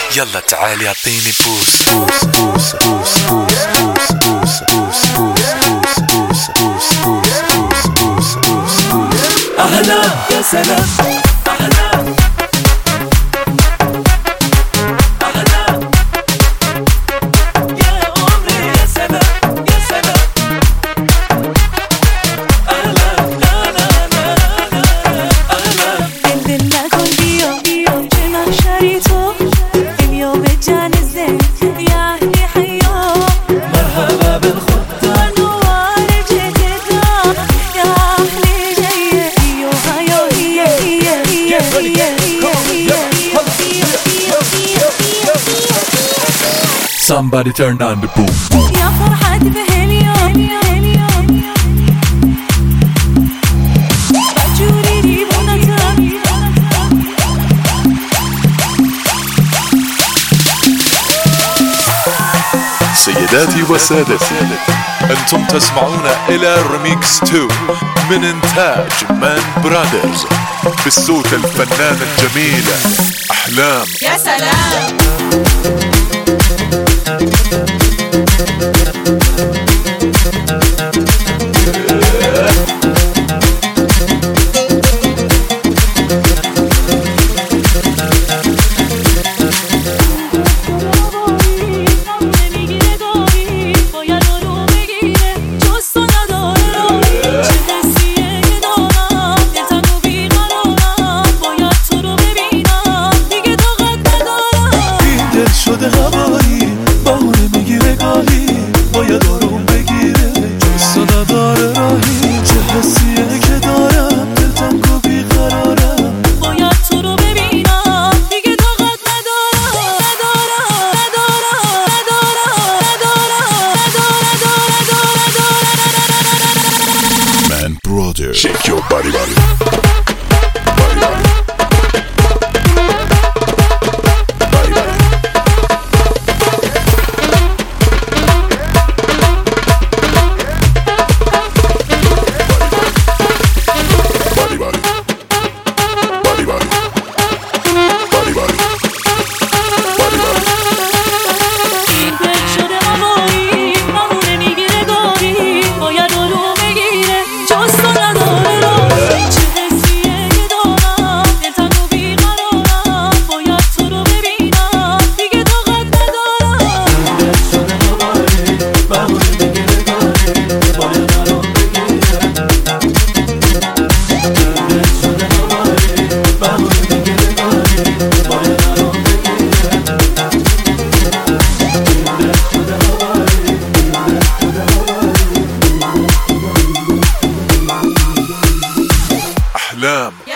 يلا تعالي اعطيني بوس بوس بوس بوس بوس بوس بوس بوس بوس بوس بوس بوس بوس بوس بوس. أهلا يا سلام أهلا Somebody turn on the boom boom. يا فرحتي بهاليوم أجوري بونتك سيداتي وسادتي، أنتم تسمعون إلى ريميكس 2 من إنتاج مان برادرز بالصوت الفنان الجميل أحلام. يا سلام. شده هوایی بهونه میگیره گاهی باید آروم بگیره جستا نداره راهی چه حسیه که دارم دل تنگ و بیقرارم باید تو رو ببینم دیگه طاقت ندارم Man brother, shake your body body. أحلام.